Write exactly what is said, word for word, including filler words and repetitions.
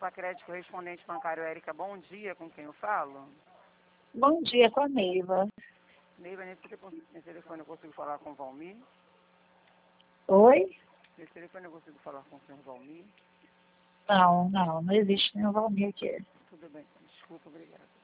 Sacred correspondente bancário Érica, bom dia, com quem eu falo? Bom dia, com a Neiva. Neiva, nesse telefone, nesse telefone eu consigo falar com o Valmir? Oi? Nesse telefone eu consigo falar com o senhor Valmir? Não, não, não existe nenhum Valmir aqui. Tudo bem, desculpa, obrigada.